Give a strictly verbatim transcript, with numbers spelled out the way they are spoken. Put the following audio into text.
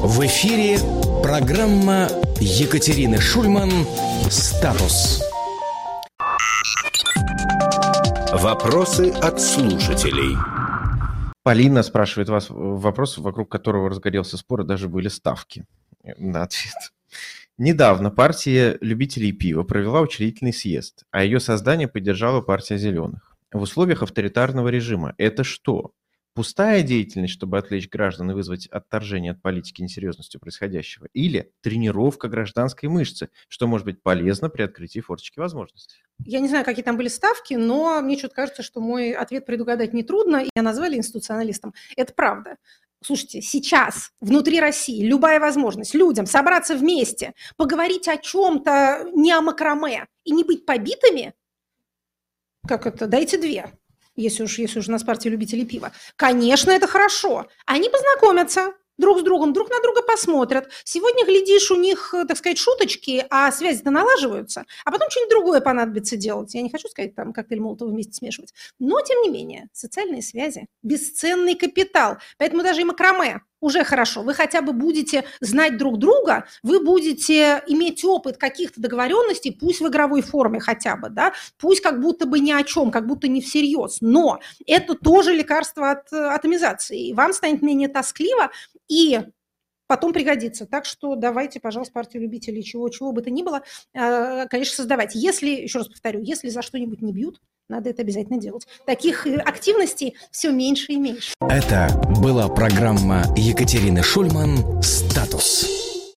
В эфире программа Екатерины Шульман «Статус». Вопросы от слушателей. Полина спрашивает вас вопрос, вокруг которого разгорелся спор, и даже были ставки на ответ. Недавно партия любителей пива провела учредительный съезд, а ее создание поддержала партия зеленых. В условиях авторитарного режима это что? Пустая деятельность, чтобы отвлечь граждан и вызвать отторжение от политики несерьезностью происходящего? Или тренировка гражданской мышцы, что может быть полезно при открытии форточки возможностей? Я не знаю, какие там были ставки, но мне что-то кажется, что мой ответ предугадать нетрудно. Меня назвали институционалистом. Это правда. Слушайте, сейчас внутри России любая возможность людям собраться вместе, поговорить о чем-то, не о макраме, и не быть побитыми, как это, дайте две. Если уж, если уж у нас партия любителей пива. Конечно, это хорошо. Они познакомятся друг с другом, друг на друга посмотрят. Сегодня, глядишь, у них, так сказать, шуточки, а связи-то налаживаются. А потом что-нибудь другое понадобится делать. Я не хочу сказать, там, коктейль Молотова вместе смешивать. Но, тем не менее, социальные связи – бесценный капитал. Поэтому даже и макраме уже хорошо. Вы хотя бы будете знать друг друга, вы будете иметь опыт каких-то договоренностей, пусть в игровой форме хотя бы, да, пусть как будто бы ни о чем, как будто не всерьез, но это тоже лекарство от атомизации. Вам станет менее тоскливо и потом пригодится. Так что давайте, пожалуйста, партию любителей чего, чего бы то ни было, конечно, создавать. Если, еще раз повторю, если за что-нибудь не бьют, надо это обязательно делать. Таких активностей все меньше и меньше. Это была программа Екатерины Шульман «Статус».